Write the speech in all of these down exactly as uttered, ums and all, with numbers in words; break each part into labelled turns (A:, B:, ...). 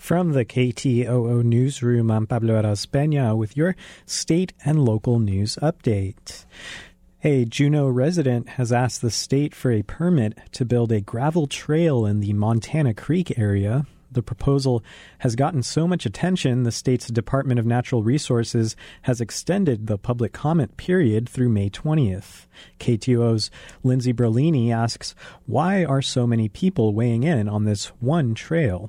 A: From the K T O O Newsroom, I'm Pablo Aras-Peña with your state and local news update. A Juneau resident has asked the state for a permit to build a gravel trail in the Montana Creek area. The proposal has gotten so much attention, the state's Department of Natural Resources has extended the public comment period through May twentieth. K T O O's Lindsay Berlini asks, why are so many people weighing in on this one trail?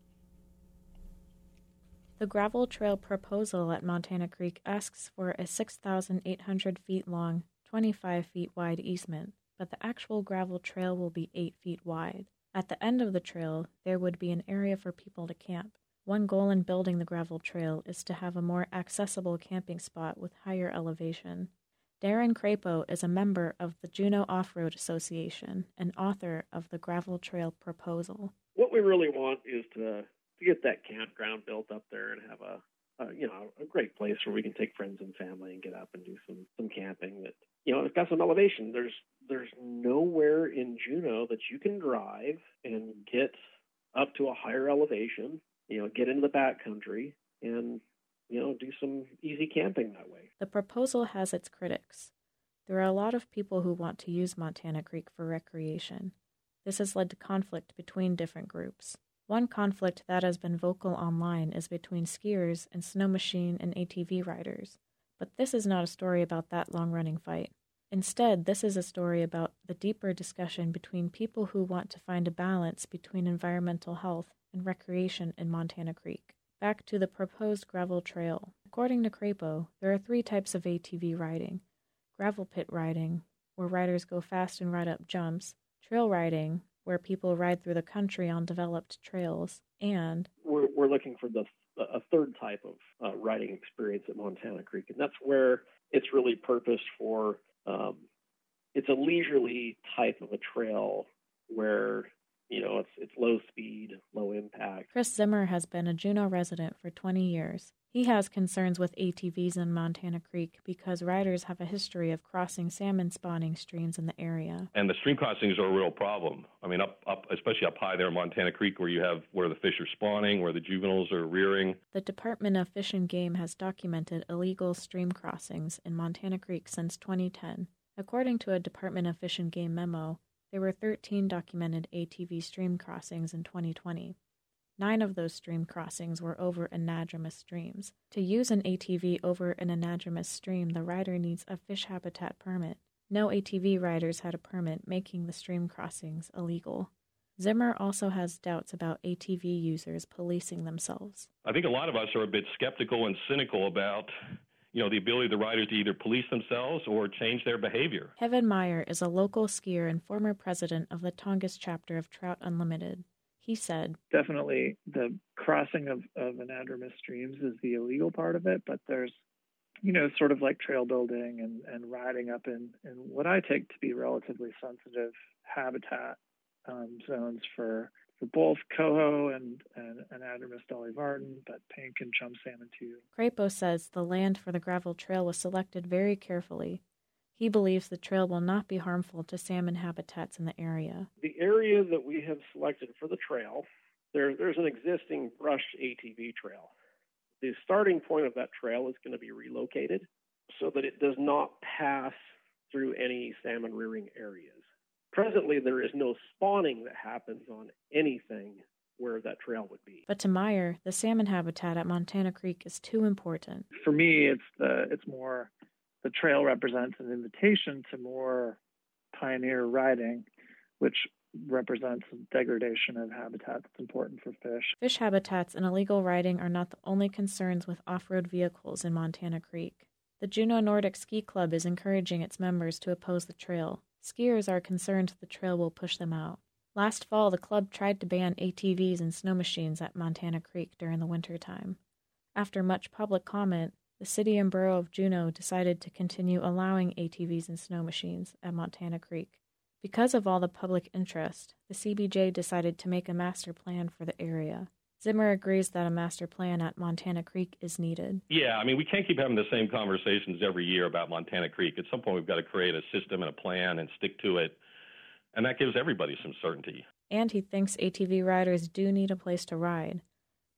B: The gravel trail proposal at Montana Creek asks for a six thousand eight hundred feet long, twenty-five feet wide easement, but the actual gravel trail will be eight feet wide. At the end of the trail, there would be an area for people to camp. One goal in building the gravel trail is to have a more accessible camping spot with higher elevation. Darren Crapo is a member of the Juneau Off-Road Association and author of the gravel trail proposal.
C: What we really want is to to get that campground built up there and have a, a you know a great place where we can take friends and family and get up and do some some camping. That you know it's got some elevation. There's there's nowhere in Juneau that you can drive and get up to a higher elevation. You know, get into the backcountry and you know do some easy camping that way.
B: The proposal has its critics. There are a lot of people who want to use Montana Creek for recreation. This has led to conflict between different groups. One conflict that has been vocal online is between skiers and snow machine and A T V riders. But this is not a story about that long-running fight. Instead, this is a story about the deeper discussion between people who want to find a balance between environmental health and recreation in Montana Creek. Back to the proposed gravel trail. According to Crapo, there are three types of A T V riding. Gravel pit riding, where riders go fast and ride up jumps. Trail riding, where people ride through the country on developed trails, and
C: we're we're looking for the a third type of uh, riding experience at Montana Creek, and that's where it's really purposed for. Um, it's a leisurely type of a trail where you know it's it's low speed, low impact.
B: Chris Zimmer has been a Juneau resident for twenty years. He has concerns with A T Vs in Montana Creek because riders have a history of crossing salmon spawning streams in the area.
D: And the stream crossings are a real problem. I mean, up, up, especially up high there in Montana Creek where you have where the fish are spawning, where the juveniles are rearing.
B: The Department of Fish and Game has documented illegal stream crossings in Montana Creek since twenty ten. According to a Department of Fish and Game memo, there were thirteen documented A T V stream crossings in twenty twenty. Nine of those stream crossings were over anadromous streams. To use an A T V over an anadromous stream, the rider needs a fish habitat permit. No A T V riders had a permit, making the stream crossings illegal. Zimmer also has doubts about A T V users policing themselves.
D: I think a lot of us are a bit skeptical and cynical about, you know, the ability of the riders to either police themselves or change their behavior.
B: Kevin Meyer is a local skier and former president of the Tongass chapter of Trout Unlimited. He said,
E: definitely the crossing of, of anadromous streams is the illegal part of it, but there's, you know, sort of like trail building and, and riding up in, in what I take to be relatively sensitive habitat um, zones for for both coho and, and anadromous dolly varden, but pink and chum salmon too.
B: Crapo says the land for the gravel trail was selected very carefully. He believes the trail will not be harmful to salmon habitats in the area.
C: The area that we have selected for the trail, there, there's an existing brushed A T V trail. The starting point of that trail is going to be relocated so that it does not pass through any salmon rearing areas. Presently, there is no spawning that happens on anything where that trail would be.
B: But to Meyer, the salmon habitat at Montana Creek is too important.
E: For me, it's the it's more... The trail represents an invitation to more pioneer riding, which represents a degradation of habitat that's important for fish.
B: Fish habitats and illegal riding are not the only concerns with off-road vehicles in Montana Creek. The Juneau Nordic Ski Club is encouraging its members to oppose the trail. Skiers are concerned the trail will push them out. Last fall, the club tried to ban A T Vs and snow machines at Montana Creek during the winter time. After much public comment, the city and borough of Juneau decided to continue allowing A T Vs and snow machines at Montana Creek. Because of all the public interest, the C B J decided to make a master plan for the area. Zimmer agrees that a master plan at Montana Creek is needed.
D: Yeah, I mean, we can't keep having the same conversations every year about Montana Creek. At some point, we've got to create a system and a plan and stick to it, and that gives everybody some certainty.
B: And he thinks A T V riders do need a place to ride.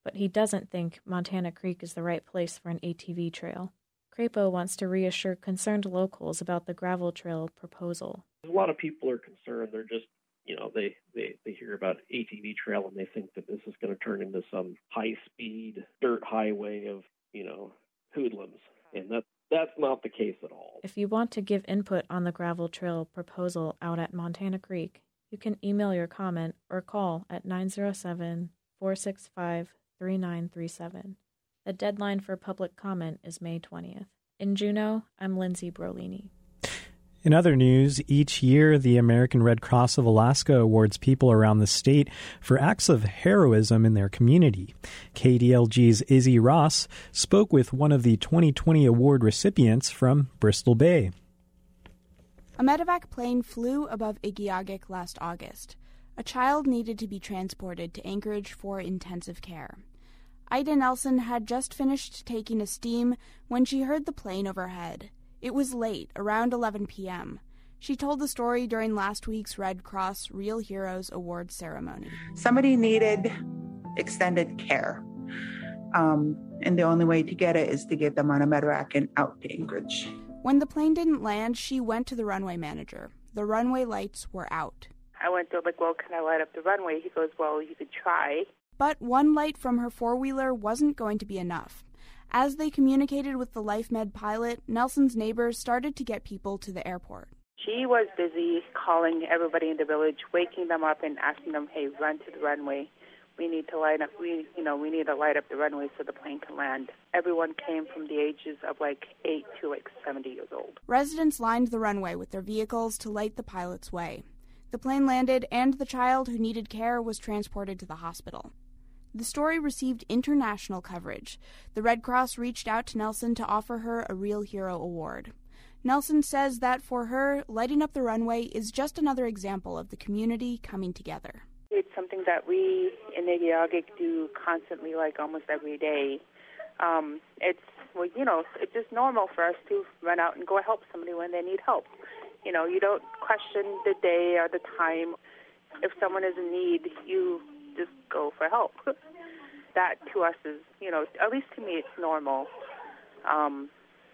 B: but he doesn't think Montana Creek is the right place for an A T V trail. Crapo wants to reassure concerned locals about the gravel trail proposal.
C: A lot of people are concerned. They're just, you know, they, they, they hear about A T V trail and they think that this is going to turn into some high-speed dirt highway of, you know, hoodlums. And that that's not the case at all.
B: If you want to give input on the gravel trail proposal out at Montana Creek, you can email your comment or call at nine oh seven, four six five, three nine three seven. The deadline for public comment is May twentieth. In Juneau, I'm Lindsay Brolini.
A: In other news, each year the American Red Cross of Alaska awards people around the state for acts of heroism in their community. K D L G's Izzy Ross spoke with one of the twenty twenty award recipients from Bristol Bay.
F: A medevac plane flew above Igiugig last August. A child needed to be transported to Anchorage for intensive care. Ida Nelson had just finished taking a steam when she heard the plane overhead. It was late, around eleven p.m. She told the story during last week's Red Cross Real Heroes Awards ceremony.
G: Somebody needed extended care, um, and the only way to get it is to get them on a medevac and out to Anchorage.
F: When the plane didn't land, she went to the runway manager. The runway lights were out.
H: I went to like, well, can I light up the runway? He goes, well, you could try.
F: But one light from her four-wheeler wasn't going to be enough. As they communicated with the LifeMed pilot, Nelson's neighbors started to get people to the airport.
H: She was busy calling everybody in the village, waking them up and asking them, hey, run to the runway. We need to light up, we, you know, we need to light up the runway so the plane can land. Everyone came from the ages of like eight to like seventy years old.
F: Residents lined the runway with their vehicles to light the pilot's way. The plane landed, and the child who needed care was transported to the hospital. The story received international coverage. The Red Cross reached out to Nelson to offer her a Real Hero Award. Nelson says that for her, lighting up the runway is just another example of the community coming together.
H: It's something that we in Igiugig do constantly, like almost every day. Um, it's, well, you know, it's just normal for us to run out and go help somebody when they need help. You know, you don't question the day or the time. If someone is in need, you just go for help. That to us is, you know, at least to me, it's normal. Um,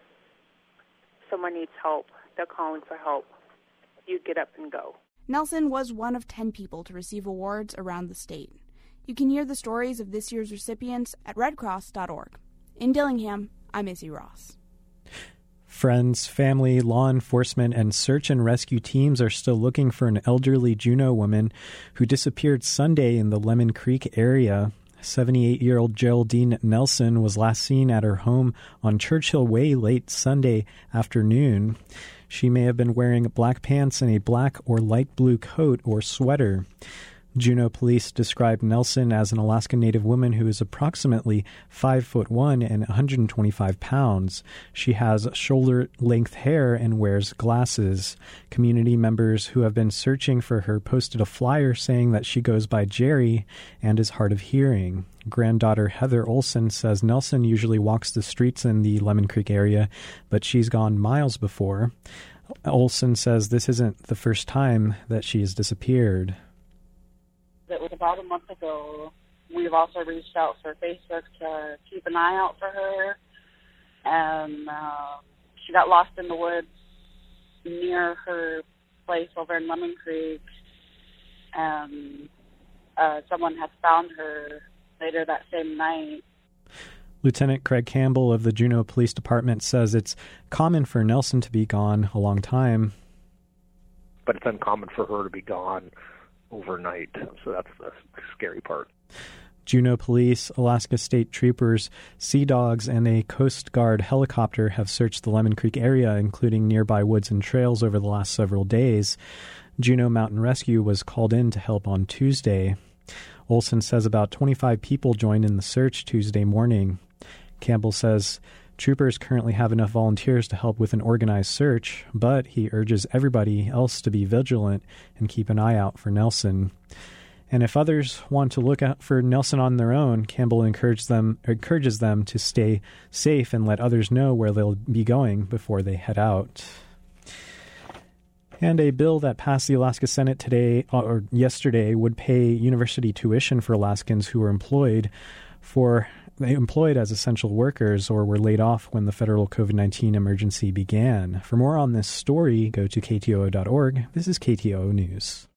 H: someone needs help. They're calling for help. You get up and go.
F: Nelson was one of ten people to receive awards around the state. You can hear the stories of this year's recipients at red cross dot org. In Dillingham, I'm Izzy Ross.
A: Friends, family, law enforcement, and search and rescue teams are still looking for an elderly Juneau woman who disappeared Sunday in the Lemon Creek area. seventy-eight-year-old Geraldine Nelson was last seen at her home on Churchill Way late Sunday afternoon. She may have been wearing black pants and a black or light blue coat or sweater. Juneau police described Nelson as an Alaska Native woman who is approximately five foot one and one hundred twenty-five pounds. She has shoulder-length hair and wears glasses. Community members who have been searching for her posted a flyer saying that she goes by Jerry and is hard of hearing. Granddaughter Heather Olson says Nelson usually walks the streets in the Lemon Creek area, but she's gone miles before. Olson says this isn't the first time that she has disappeared.
I: It was about a month ago. We've also reached out for Facebook to keep an eye out for her. And uh, she got lost in the woods near her place over in Lemon Creek. And uh, someone had found her later that same night.
A: Lieutenant Craig Campbell of the Juneau Police Department says it's common for Nelson to be gone a long time.
J: But it's uncommon for her to be gone overnight, so that's the scary part.
A: Juneau Police, Alaska State Troopers, Sea Dogs, and a Coast Guard helicopter have searched the Lemon Creek area, including nearby woods and trails, over the last several days. Juneau Mountain Rescue was called in to help on Tuesday. Olson says about twenty-five people joined in the search Tuesday morning. Campbell says troopers currently have enough volunteers to help with an organized search, but he urges everybody else to be vigilant and keep an eye out for Nelson. And if others want to look out for Nelson on their own, Campbell encourages them, encourages them to stay safe and let others know where they'll be going before they head out. And a bill that passed the Alaska Senate today or yesterday would pay university tuition for Alaskans who are employed. for employed as essential workers or were laid off when the federal COVID nineteen emergency began. For more on this story, go to K T O O dot org. This is K T O O News.